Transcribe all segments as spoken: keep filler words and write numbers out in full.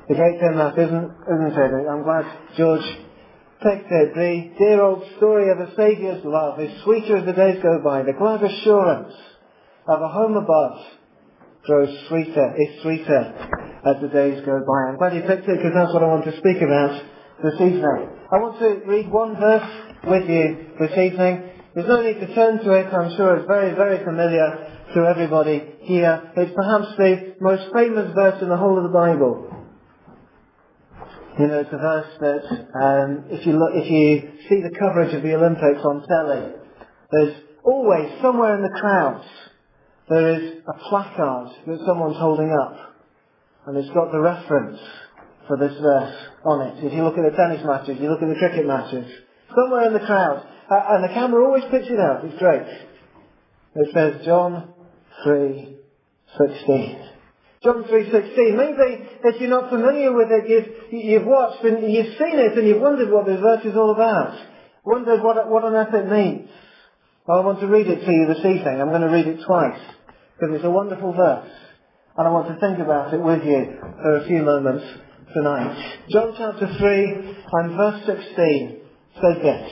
A great hymn that, isn't, isn't it? I'm glad George picked it. The dear old story of a Saviour's love is sweeter as the days go by. The glad assurance of a home above grows sweeter, is sweeter as the days go by. I'm glad you picked it because that's what I want to speak about this evening. I want to read one verse with you this evening. There's no need to turn to it. I'm sure it's very, very familiar to everybody here. It's perhaps the most famous verse in the whole of the Bible. You know, it's a verse that um, if you look, if you see the coverage of the Olympics on telly, there's always somewhere in the crowds there is a placard that someone's holding up, and it's got the reference for this verse on it. If you look at the tennis matches, you look at the cricket matches, somewhere in the crowd, uh, and the camera always picks it out. It's great. It says John three sixteen. John three sixteen. Maybe if you're not familiar with it, you've, you've watched and you've seen it and you've wondered what this verse is all about. Wondered what, what on earth it means. Well, I want to read it to you this evening. I'm going to read it twice because it's a wonderful verse. And I want to think about it with you for a few moments tonight. John chapter three and verse sixteen says this.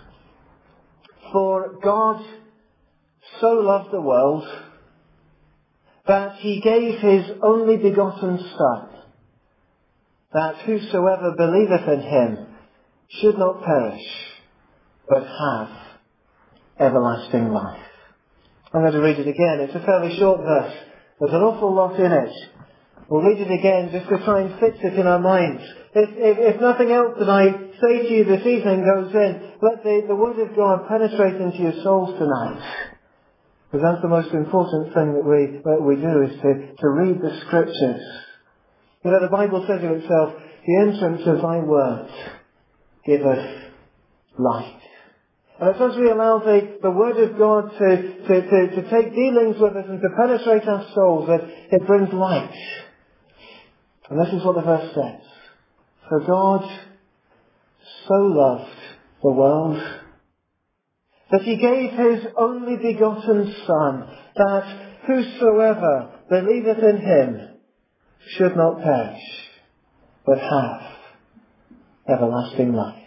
For God so loved the world that he gave his only begotten Son, that whosoever believeth in him should not perish, but have everlasting life. I'm going to read it again. It's a fairly short verse. There's an awful lot in it. We'll read it again just to try and fix it in our minds. If, if, if nothing else that I say to you this evening goes in, let the, the Word of God penetrate into your souls tonight. Because that's the most important thing that we that we do, is to, to read the Scriptures. You know, the Bible says of itself, the entrance of thy word giveth light. And it's as we allow the, the Word of God to, to, to, to take dealings with us and to penetrate our souls that it brings light. And this is what the verse says. For God so loved the world that he gave his only begotten Son, that whosoever believeth in him should not perish, but have everlasting life.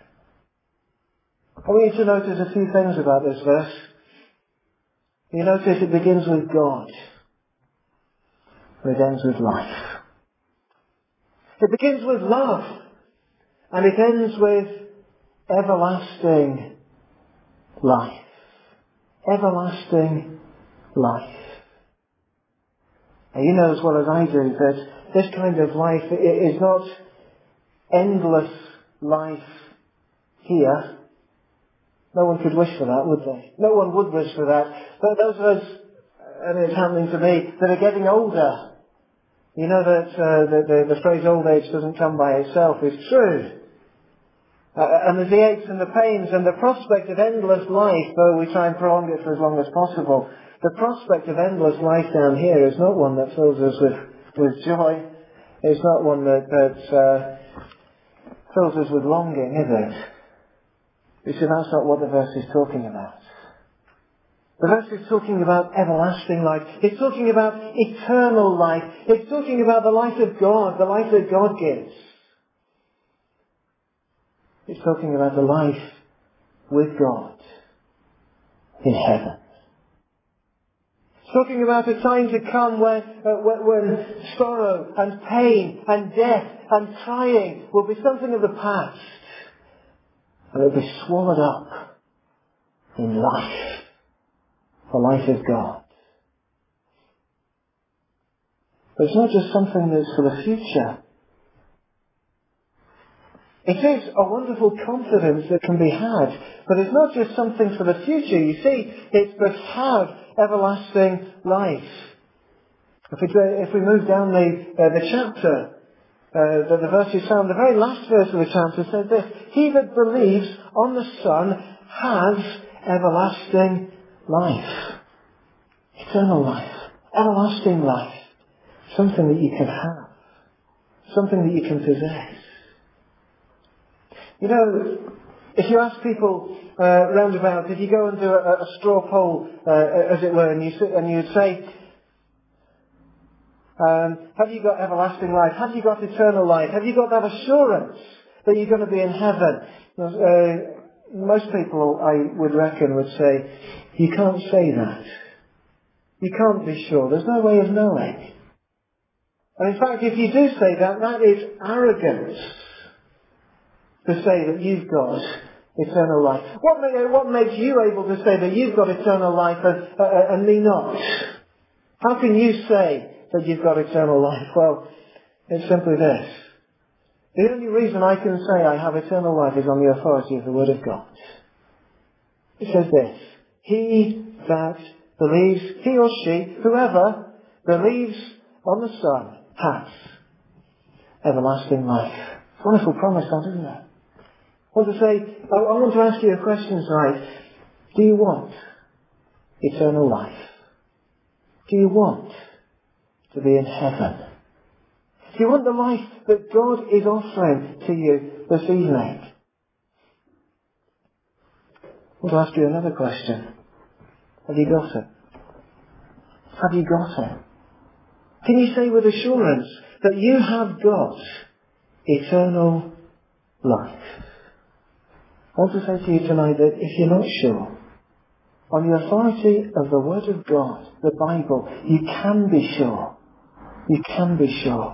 I want you to notice a few things about this verse. You notice it begins with God, and it ends with life. It begins with love, and it ends with everlasting life. Everlasting life. And you know as well as I do that this kind of life is not endless life here. No one could wish for that, would they? No one would wish for that. But those of us, and it's happening to me, that are getting older, you know that uh, the, the, the phrase old age doesn't come by itself is true. Uh, and there's the aches and the pains and the prospect of endless life, though we try and prolong it for as long as possible. The prospect of endless life down here is not one that fills us with, with joy. It's not one that, that uh, fills us with longing, is it? You see, that's not what the verse is talking about. The verse is talking about everlasting life. It's talking about eternal life. It's talking about the life of God, the life that God gives. It's talking about the life with God in heaven. It's talking about a time to come when, uh, when sorrow and pain and death and crying will be something of the past. And it will be swallowed up in life. The life of God. But it's not just something that's for the future. It is a wonderful confidence that can be had, but it's not just something for the future. You see, it's but have everlasting life. If we, if we move down the, uh, the chapter, uh, the, the verses found, the very last verse of the chapter says this: he that believes on the Son has everlasting life. Eternal life. Everlasting life. Something that you can have. Something that you can possess. You know, if you ask people uh, round about, if you go and do a, a straw poll, uh, as it were, and you sit, and you'd say, Um, have you got everlasting life? Have you got eternal life? Have you got that assurance that you're going to be in heaven? Uh, most people, I would reckon, would say, you can't say that. You can't be sure. There's no way of knowing. And in fact, if you do say that, that is arrogance to say that you've got eternal life. What, make, what makes you able to say that you've got eternal life and, uh, and me not? How can you say that you've got eternal life? Well, it's simply this. The only reason I can say I have eternal life is on the authority of the Word of God. It says this: he that believes, he or she, whoever believes on the Son has everlasting life. It's a wonderful promise, that, isn't it? I want to say, I, I want to ask you a question tonight. Do you want eternal life? Do you want to be in heaven? Do you want the life that God is offering to you this evening? I want to ask you another question. Have you got it? Have you got it? Can you say with assurance that you have got eternal life? I want to say to you tonight that if you're not sure, on the authority of the Word of God, the Bible, you can be sure. You can be sure.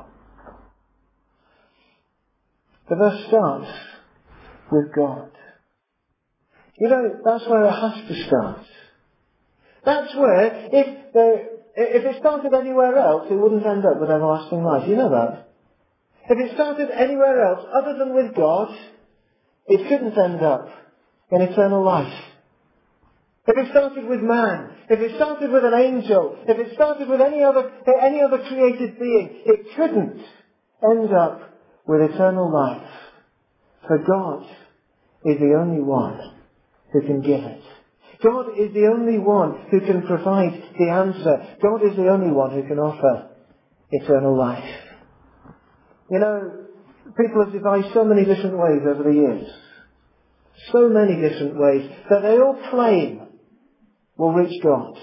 The verse starts with God. You know, that's where it has to start. That's where, if the, if it started anywhere else, it wouldn't end up with everlasting life. You know that? If it started anywhere else other than with God, it couldn't end up in eternal life. If it started with man, if it started with an angel, if it started with any other, any other created being, it couldn't end up with eternal life. For God is the only one who can give it. God is the only one who can provide the answer. God is the only one who can offer eternal life. You know, people have devised so many different ways over the years. So many different ways that they all claim will reach God.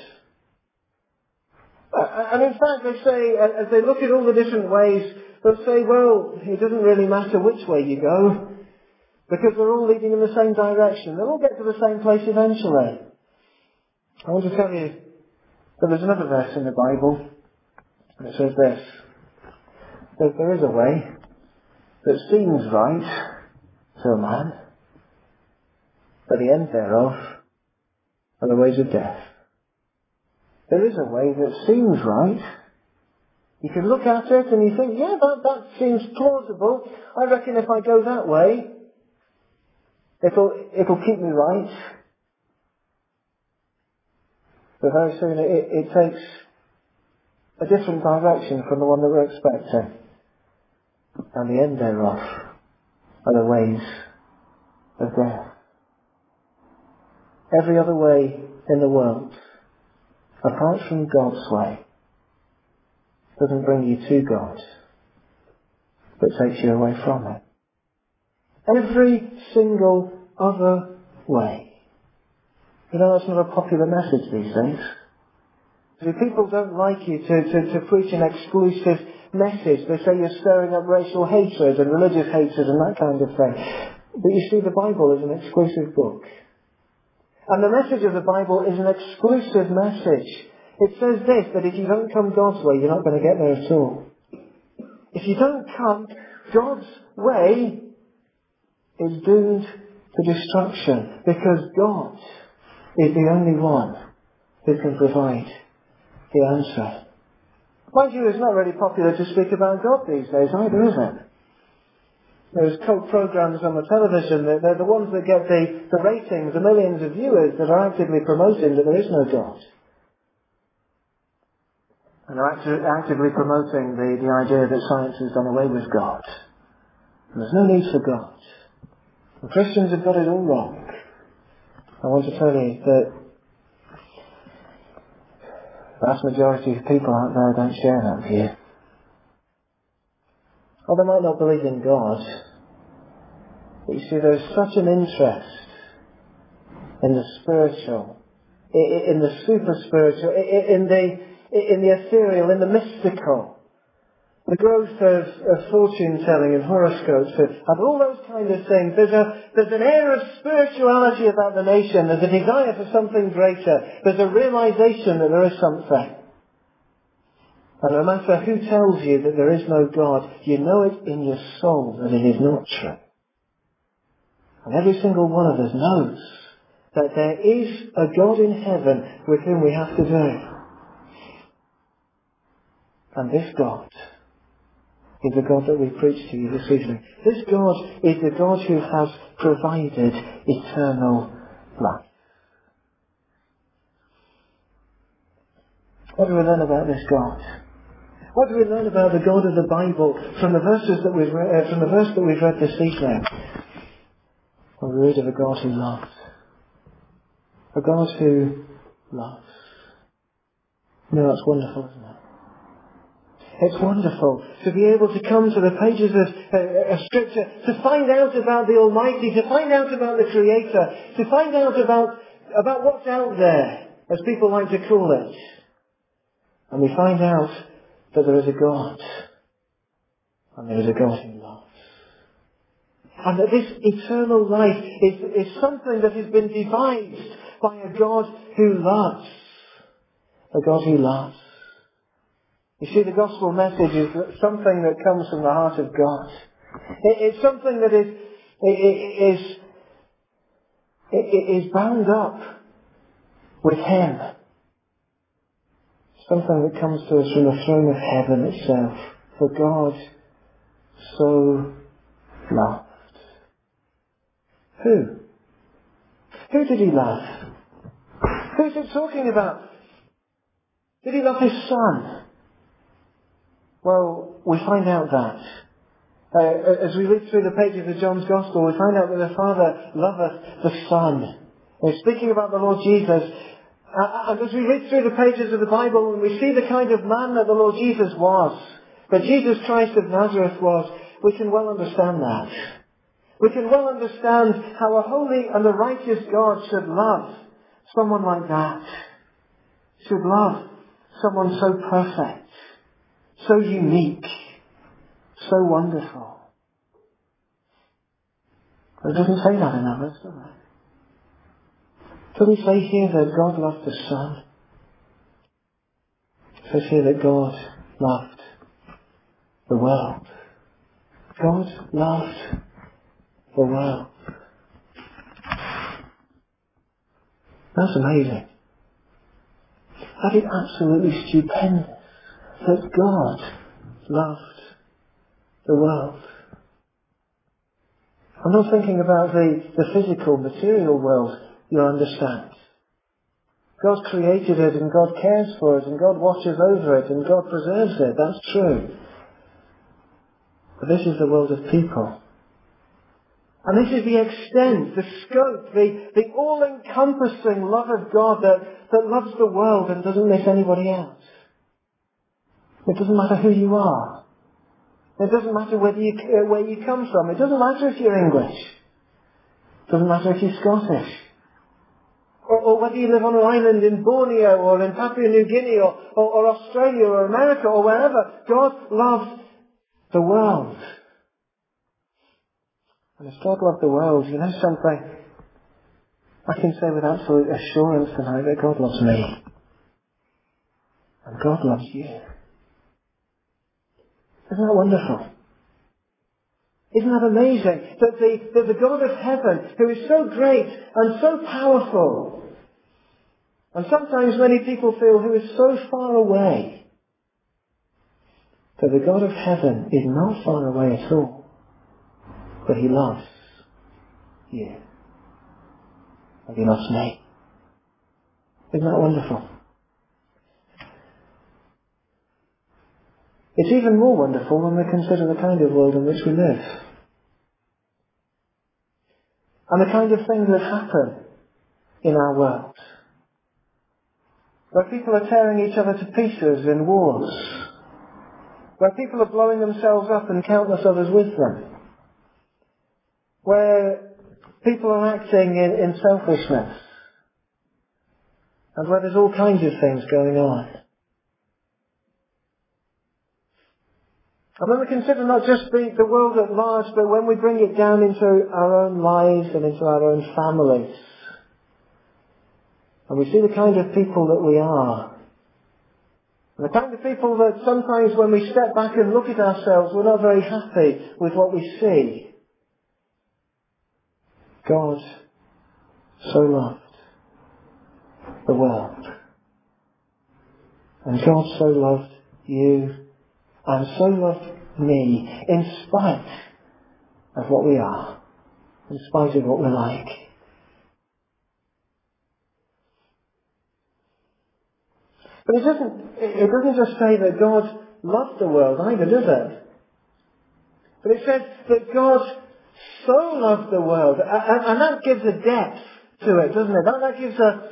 And in fact, they say, as they look at all the different ways, they'll say, well, it doesn't really matter which way you go, because they're all leading in the same direction. They'll all get to the same place eventually. I want to tell you that there's another verse in the Bible, and it says this: that there is a way that seems right to a man, but the end thereof are the ways of death. There is a way that seems right. You can look at it and you think, yeah, that, that seems plausible. I reckon if I go that way, it'll, it'll keep me right. But very soon it, it takes a different direction from the one that we're expecting. And the end thereof are the ways of death. Every other way in the world, apart from God's way, doesn't bring you to God, but takes you away from Him. Every single other way. You know, that's not a popular message these days. See, people don't like you to, to, to preach an exclusive message. They say you're stirring up racial hatred and religious hatred and that kind of thing. But you see, the Bible is an exclusive book. And the message of the Bible is an exclusive message. It says this, that if you don't come God's way, you're not going to get there at all. If you don't come God's way, it's doomed to destruction, because God is the only one who can provide the answer. Mind you, it's not really popular to speak about God these days either, is it? There's cult programs on the television, they're, they're the ones that get the, the ratings, the millions of viewers that are actively promoting that there is no God. And they're acti- actively promoting the, the idea that science has done away with God. And there's no need for God. And Christians have got it all wrong. I want to tell you that the vast majority of people out there don't share that view. Or they might not believe in God. But you see, there's such an interest in the spiritual, in the super spiritual, in the, in the ethereal, in the mystical, The growth of, of fortune-telling and horoscopes and, and all those kind of things. There's a there's an air of spirituality about the nation. There's a desire for something greater. There's a realization that there is something. And no matter who tells you that there is no God, you know it in your soul that it is not true. And every single one of us knows that there is a God in heaven with whom we have to do. And this God is the God that we preach to you this evening. This God is the God who has provided eternal life. What do we learn about this God? What do we learn about the God of the Bible from the verses that we've re- uh, from the verse that we've read this evening? Well, we read of a God who loves. A God who loves. You know, that's wonderful, isn't it? It's wonderful to be able to come to the pages of, uh, of Scripture, to find out about the Almighty, to find out about the Creator, to find out about, about what's out there, as people like to call it. And we find out that there is a God, and there is a God who loves. And that this eternal life is, is something that has been devised by a God who loves. A God who loves. You see, the gospel message is something that comes from the heart of God. It, it's something that is, it, it, is, it is bound up with Him. Something that comes to us from the throne of heaven itself. For God so loved. Who? Who did He love? Who's it talking about? Did He love His Son? Well, we find out that. Uh, as we read through the pages of John's Gospel, we find out that the Father loveth the Son. And speaking about the Lord Jesus, uh, and as we read through the pages of the Bible and we see the kind of man that the Lord Jesus was, that Jesus Christ of Nazareth was, we can well understand that. We can well understand how a holy and a righteous God should love someone like that. Should love someone so perfect. So unique, so wonderful. But it doesn't say that in our verse, does it? Doesn't say here that God loved the Son. It says here that God loved the world. God loved the world. That's amazing. That is absolutely stupendous. That God loved the world. I'm not thinking about the, the physical, material world, you'll understand. God created it and God cares for it and God watches over it and God preserves it. That's true. But this is the world of people. And this is the extent, the scope, the, the all-encompassing love of God that, that loves the world and doesn't miss anybody else. It doesn't matter who you are. It doesn't matter whether you, uh, where you come from. It doesn't matter if you're English. It doesn't matter if you're Scottish. Or, or whether you live on an island in Borneo or in Papua New Guinea or, or, or Australia or America or wherever. God loves the world. And if God loved the world, you know something? I can say with absolute assurance tonight that God loves me. And God loves you. Isn't that wonderful? Isn't that amazing? That the, that the God of heaven, who is so great and so powerful, and sometimes many people feel who is so far away, that the God of heaven is not far away at all, but He loves you. And He loves me. Isn't that wonderful? It's even more wonderful when we consider the kind of world in which we live. And the kind of things that happen in our world. Where people are tearing each other to pieces in wars. Where people are blowing themselves up and countless others with them. Where people are acting in, in selfishness. And where there's all kinds of things going on. And when we consider not just the, the world at large, but when we bring it down into our own lives and into our own families, and we see the kind of people that we are, and the kind of people that sometimes when we step back and look at ourselves, we're not very happy with what we see. God so loved the world. And God so loved you and so loved me in spite of what we are, in spite of what we're like. But it doesn't, it doesn't just say that God loved the world either, does it? But it says that God so loved the world, and, and that gives a depth to it, doesn't it? That, that gives a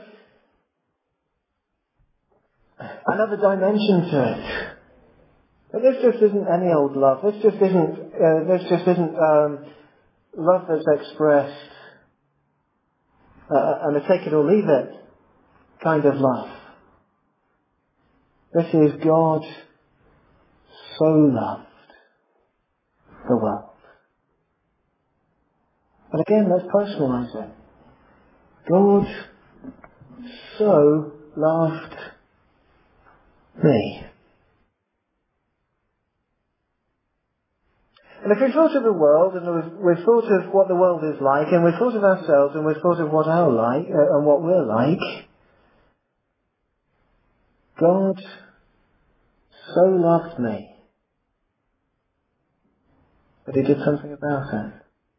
another dimension to it. But this just isn't any old love. This just isn't. Uh, this just isn't um, love that's expressed uh, and a take it or leave it kind of love. This is God so loved the world. But again, let's personalise it. God so loved me. And if we've thought of the world, and we've, we've thought of what the world is like, and we've thought of ourselves, and we've thought of what our like, uh, and what we're like, God so loved me that He did something about it.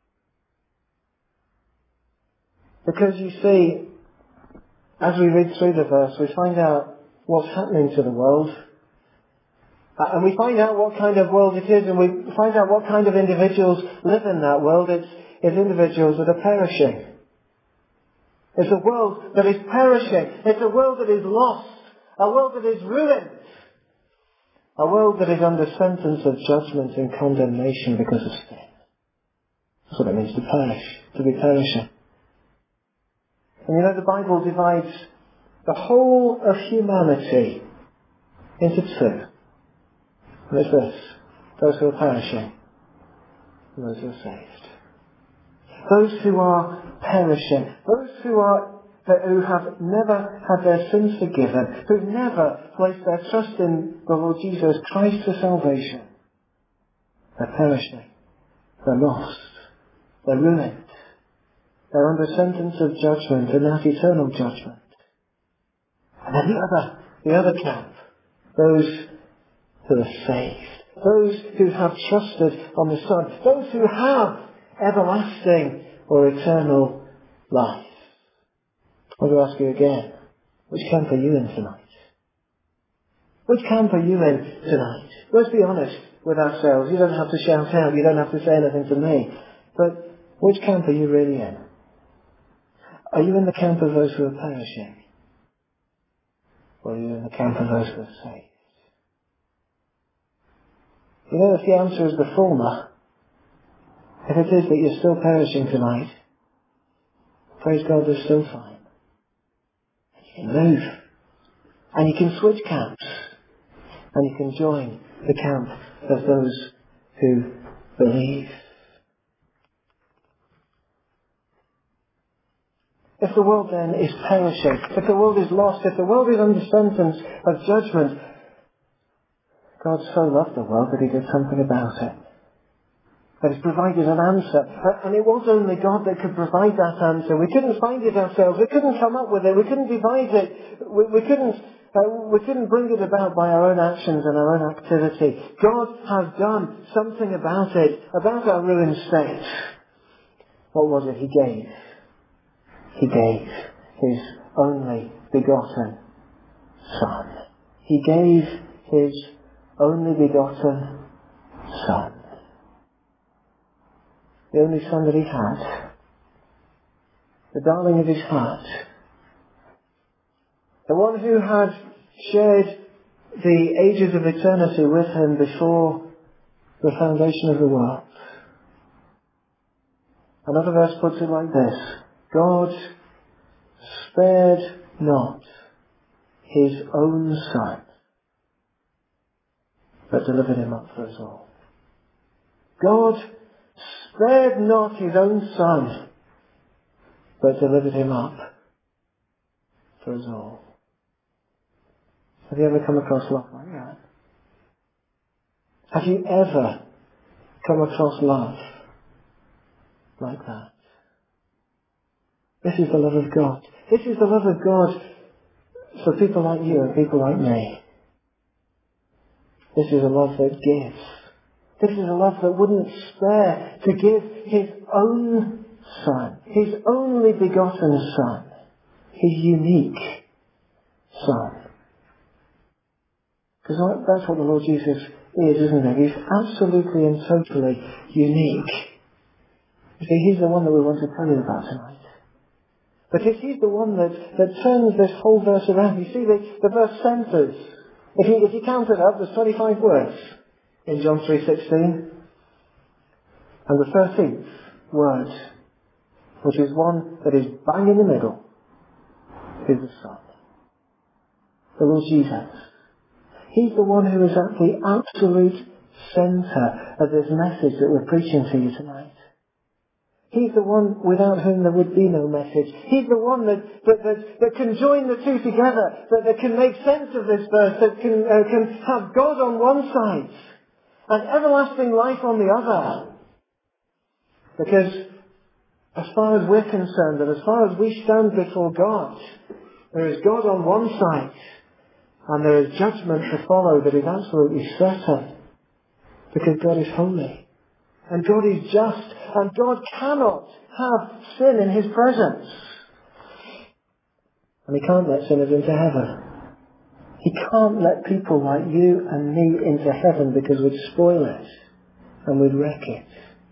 Because you see, as we read through the verse, we find out what's happening to the world. Uh, and we find out what kind of world it is, and we find out what kind of individuals live in that world. It's, it's individuals that are perishing. It's a world that is perishing. It's a world that is lost. A world that is ruined. A world that is under sentence of judgment and condemnation because of sin. That's what it means to perish, to be perishing. And you know, the Bible divides the whole of humanity into two. And it's this: those who are perishing and those who are saved. Those who are perishing, those who are who have never had their sins forgiven, who've never placed their trust in the Lord Jesus Christ for salvation. They're perishing. They're lost. They're ruined. They're under sentence of judgment, and that eternal judgment. And then the other, the other camp, those who are saved, those who have trusted on the Son, those who have everlasting or eternal life. I want to ask you again, which camp are you in tonight? Which camp are you in tonight? Let's be honest with ourselves. You don't have to shout out, you don't have to say anything to me. But which camp are you really in? Are you in the camp of those who are perishing? Or are you in the camp of those who are saved? You know, if the answer is the former, if it is that you're still perishing tonight, praise God, there's still time. You can move. And you can switch camps. And you can join the camp of those who believe. If the world then is perishing, if the world is lost, if the world is under sentence of judgment, God so loved the world that He did something about it. That He's provided an answer. And it was only God that could provide that answer. We couldn't find it ourselves. We couldn't come up with it. We couldn't devise it. We, we couldn't uh, we couldn't bring it about by our own actions and our own activity. God has done something about it, about our ruined state. What was it He gave? He gave His only begotten Son. He gave His only begotten Son. The only Son that He had. The darling of His heart. The one who had shared the ages of eternity with Him before the foundation of the world. Another verse puts it like this: God spared not His own Son, but delivered Him up for us all. God spared not his own Son, but delivered him up for us all. Have you ever come across love like that? Have you ever come across love like that? This is the love of God. This is the love of God for people like you and people like me. This is a love that gives. This is a love that wouldn't spare to give his own Son, his only begotten Son, his unique Son. Because that's what the Lord Jesus is, isn't it? He's absolutely and totally unique. You see, he's the one that we want to tell you about tonight. Because he's the one that, that turns this whole verse around. You see, the, the verse centres. If you, if you count it up, there's twenty-five words in John three sixteen. And the thirteenth word, which is one that is bang in the middle, is the Son. The Lord Jesus. He's the one who is at the absolute centre of this message that we're preaching to you tonight. He's the one without whom there would be no message. He's the one that, that, that, that can join the two together, that, that can make sense of this verse, that can, uh, can have God on one side and everlasting life on the other. Because as far as we're concerned and as far as we stand before God, there is God on one side and there is judgment to follow that is absolutely certain. Because God is holy. And God is just. And God cannot have sin in his presence. And he can't let sinners into heaven. He can't let people like you and me into heaven because we'd spoil it and we'd wreck it.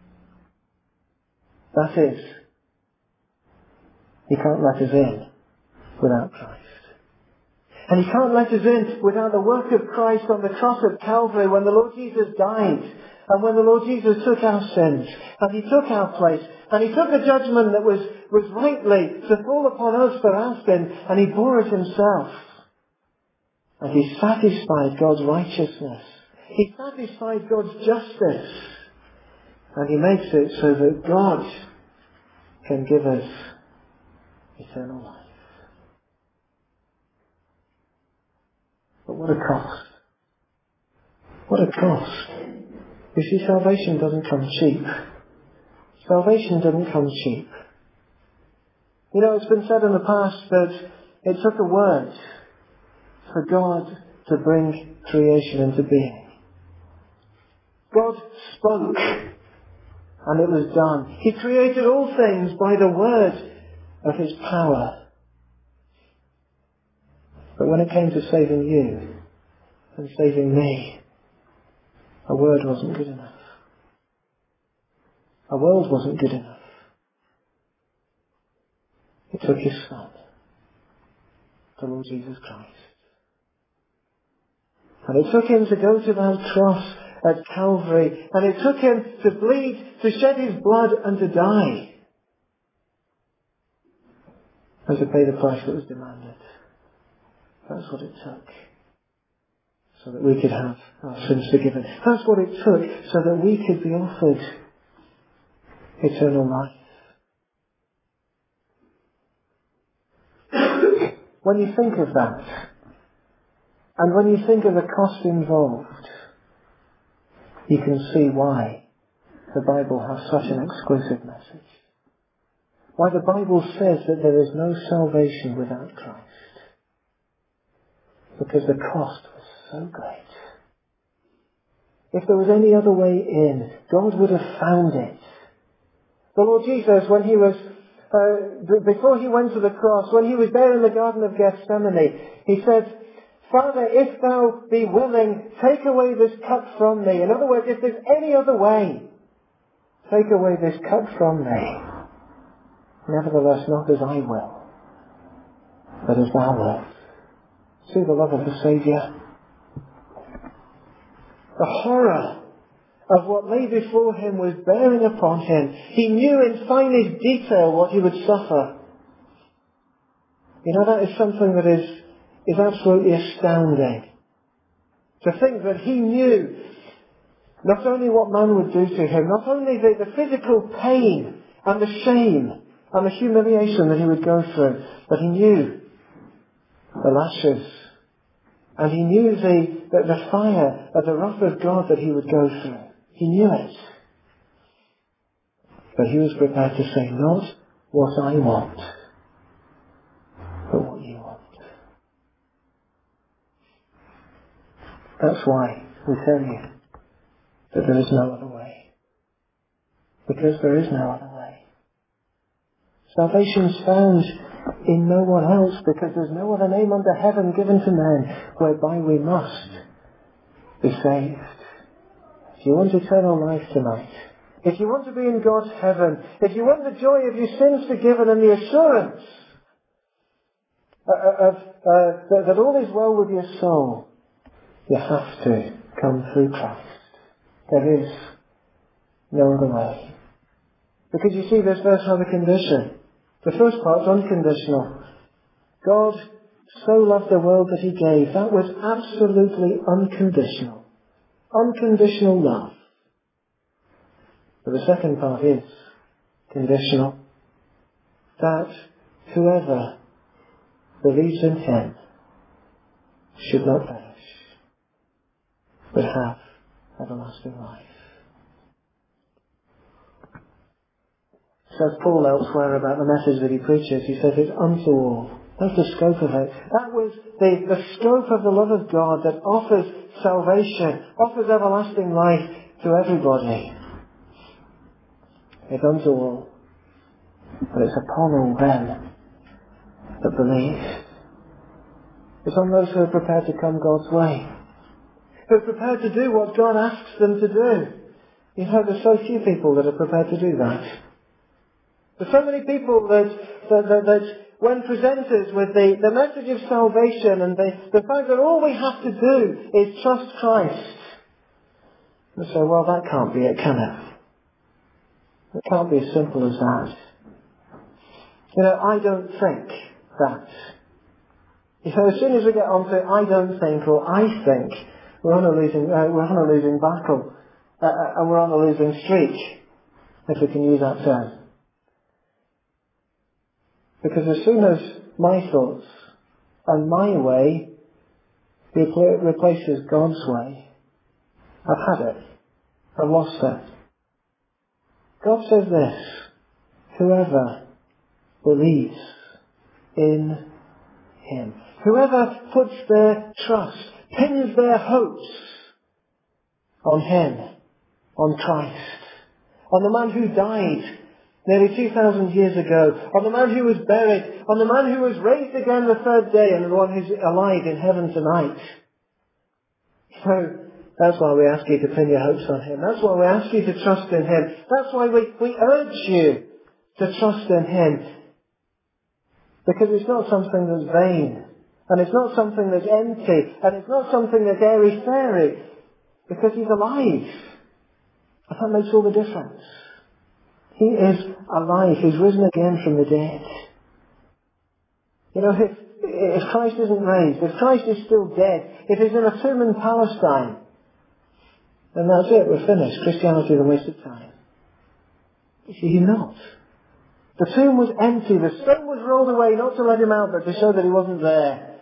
That is, he can't let us in without Christ. And he can't let us in without the work of Christ on the cross of Calvary when the Lord Jesus died. And when the Lord Jesus took our sins, and he took our place, and he took a judgment that was, was rightly to fall upon us for our sin, and he bore it himself. And he satisfied God's righteousness. He satisfied God's justice. And he makes it so that God can give us eternal life. But what a cost. What a cost. You see, salvation doesn't come cheap. Salvation doesn't come cheap. You know, it's been said in the past that it took a word for God to bring creation into being. God spoke, and it was done. He created all things by the word of his power. But when it came to saving you and saving me, a word wasn't good enough. A world wasn't good enough. It took his Son, the Lord Jesus Christ. And it took him to go to that cross at Calvary, and it took him to bleed, to shed his blood and to die, and to pay the price that was demanded. That's what it took. So that we could have our sins forgiven. That's what it took, so that we could be offered eternal life. When you think of that, and when you think of the cost involved, you can see why the Bible has such an exclusive message. Why the Bible says that there is no salvation without Christ. Because the cost was so great. If there was any other way in, God would have found it. The Lord Jesus, when he was, uh, b- before he went to the cross, when he was there in the Garden of Gethsemane, he said, Father, if thou be willing, take away this cup from me. In other words, if there's any other way, take away this cup from me. Nevertheless, not as I will, but as thou wilt. See the love of the Saviour. The horror of what lay before him was bearing upon him. He knew in finest detail what he would suffer. You know, that is something that is, is absolutely astounding. To think that he knew Not only what man would do to him, not only the, the physical pain and the shame and the humiliation that he would go through, but he knew the lashes, and he knew the, the, the fire of the wrath of God that he would go through. He knew it. But he was prepared to say, not what I want, but what you want. That's why we tell you that there is no other way. Because there is no other way. Salvation is found in no one else, because there's no other name under heaven given to men whereby we must be saved. If you want eternal life tonight, if you want to be in God's heaven, if you want the joy of your sins forgiven and the assurance of, of, uh, that all is well with your soul, you have to come through Christ. There is no other way. Because you see, this verse has a condition. The first part's unconditional. God so loved the world that he gave. That was absolutely unconditional. Unconditional love. But the second part is conditional. That whoever believes in him should not perish, but have everlasting life. Says Paul elsewhere about the message that he preaches. He says it's unto all. That's the scope of it. That was the, the scope of the love of God that offers salvation, offers everlasting life to everybody. It's unto all. But it's upon all them that believe. It's on those who are prepared to come God's way. Who are prepared to do what God asks them to do. You know, there's so few people that are prepared to do that. There's so many people that, that, that, that when presented with the, the message of salvation and the, the fact that all we have to do is trust Christ, they say, well, that can't be it, can it? It can't be as simple as that. You know, I don't think that. You know, as soon as we get on to I don't think or I think, we're on a losing, uh, we're on a losing battle, uh, and we're on a losing streak, if we can use that term. Because as soon as my thoughts and my way repl- replaces God's way, I've had it. I've lost it. God says this, whoever believes in him, whoever puts their trust, pins their hopes on him, on Christ, on the man who died nearly two thousand years ago, on the man who was buried, on the man who was raised again the third day, and the one who's alive in heaven tonight. So, that's why we ask you to pin your hopes on him. That's why we ask you to trust in him. That's why we, we urge you to trust in him. Because it's not something that's vain, and it's not something that's empty, and it's not something that's airy-fairy, because he's alive. And that makes all the difference. He is alive. He's risen again from the dead. You know, if, if Christ isn't raised, if Christ is still dead, if he's in a tomb in Palestine, then that's it, we're finished. Christianity is a waste of time. You see, he's not. The tomb was empty. The stone was rolled away, not to let him out, but to show that he wasn't there.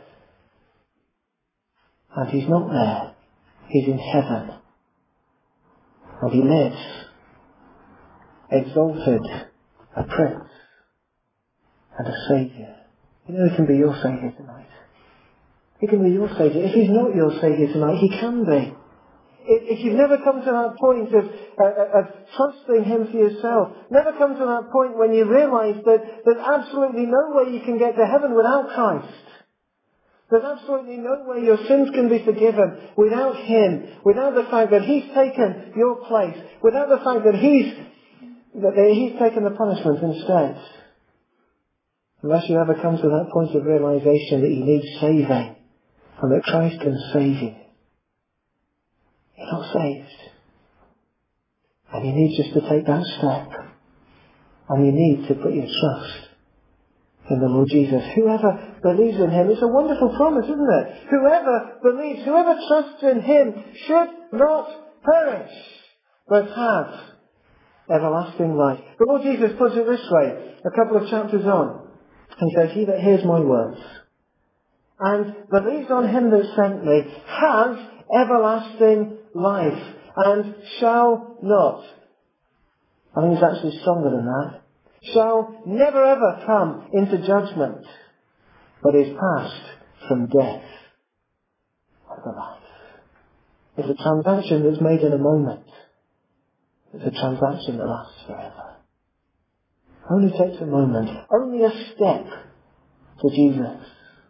And he's not there. He's in heaven. And he lives. Exalted, a prince, and a saviour. You know, he can be your saviour tonight. He can be your saviour. If he's not your saviour tonight, he can be. If you've never come to that point of, uh, of trusting him for yourself, never come to that point when you realise that there's absolutely no way you can get to heaven without Christ. There's absolutely no way your sins can be forgiven without him, without the fact that he's taken your place, without the fact that he's that he's taken the punishment instead. Unless you ever come to that point of realisation that you need saving and that Christ can save you, you're not saved. And you need just to take that step. And you need to put your trust in the Lord Jesus. Whoever believes in him, it's a wonderful promise, isn't it? Whoever believes, whoever trusts in him should not perish, but have everlasting life. The Lord Jesus puts it this way, a couple of chapters on. He says, he that hears my words and believes on him that sent me has everlasting life and shall not, I think it's actually stronger than that, shall never ever come into judgment, but is passed from death to life. It's a transaction that's made in a moment. It's a transaction that lasts forever. Only takes a moment. Only a step to Jesus.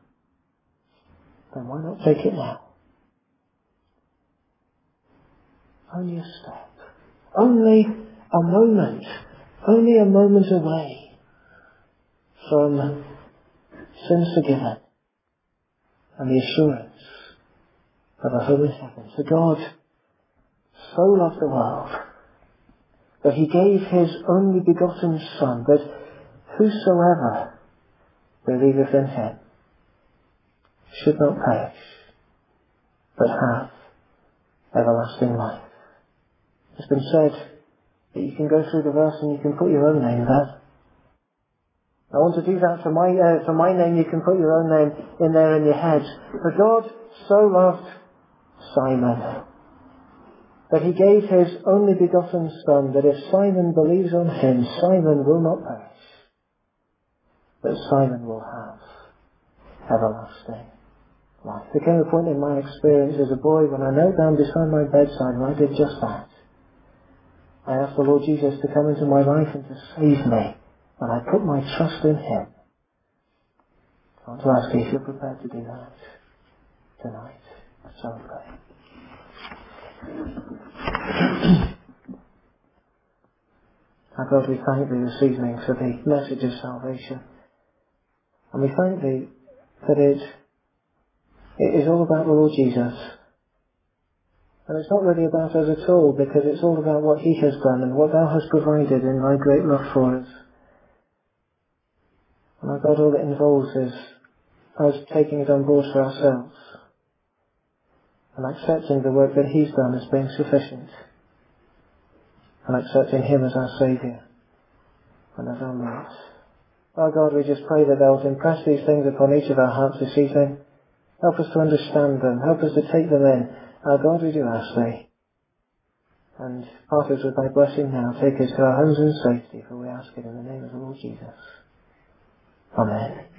Then why not take it now? Only a step. Only a moment. Only a moment away from sins forgiven and the assurance of a home in heaven. For God so loved the world that he gave his only begotten Son, that whosoever believeth in him should not perish, but have everlasting life. It's been said that you can go through the verse and you can put your own name there. I want to do that for my, uh, for my name. You can put your own name in there in your head. For God so loved Simon that he gave his only begotten Son, that if Simon believes on him, Simon will not perish, but Simon will have everlasting life. There came a point in my experience as a boy when I knelt down beside my bedside and I did just that. I asked the Lord Jesus to come into my life and to save me, and I put my trust in him. I want to ask you if you're prepared to do that tonight. So I pray. Our God, we thank thee this evening for the message of salvation. And we thank thee that it, it is all about the Lord Jesus. And it's not really about us at all, because it's all about what he has done and what thou hast provided in thy great love for us. And our God, all it involves is us taking it on board for ourselves and accepting the work that he's done as being sufficient, and accepting him as our Saviour and as our Lord. Our God, we just pray that thou wilt impress these things upon each of our hearts this evening. Help us to understand them. Help us to take them in. Our God, we do ask thee. And part us with thy blessing now. Take us to our homes in safety, for we ask it in the name of the Lord Jesus. Amen.